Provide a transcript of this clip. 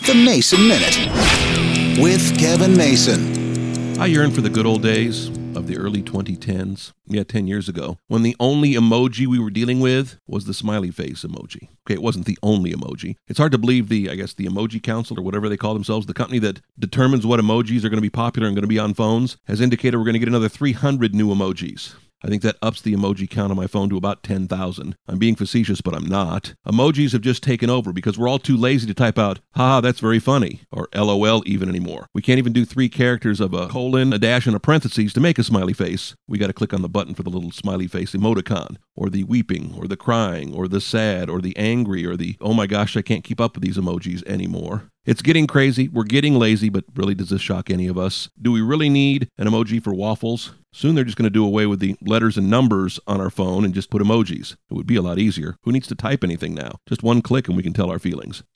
The Mason Minute with Kevin Mason. I yearn for the good old days of the early 2010s. 10 years ago, when the only emoji we were dealing with was the smiley face emoji. Okay, it wasn't the only emoji. It's hard to believe the Emoji Council, or whatever they call themselves, the company that determines what emojis are going to be popular and going to be on phones, has indicated we're going to get another 300 new emojis. I think that ups the emoji count on my phone to about 10,000. I'm being facetious, but I'm not. Emojis have just taken over because we're all too lazy to type out, "Ha, that's very funny," or LOL even anymore. We can't even do 3 characters of a colon, a dash, and a parentheses to make a smiley face. We got to click on the button for the little smiley face emoticon, or the weeping, or the crying, or the sad, or the angry, or the, oh my gosh, I can't keep up with these emojis anymore. It's getting crazy. We're getting lazy, but really, does this shock any of us? Do we really need an emoji for waffles? Soon they're just going to do away with the letters and numbers on our phone and just put emojis. It would be a lot easier. Who needs to type anything now? Just one click and we can tell our feelings.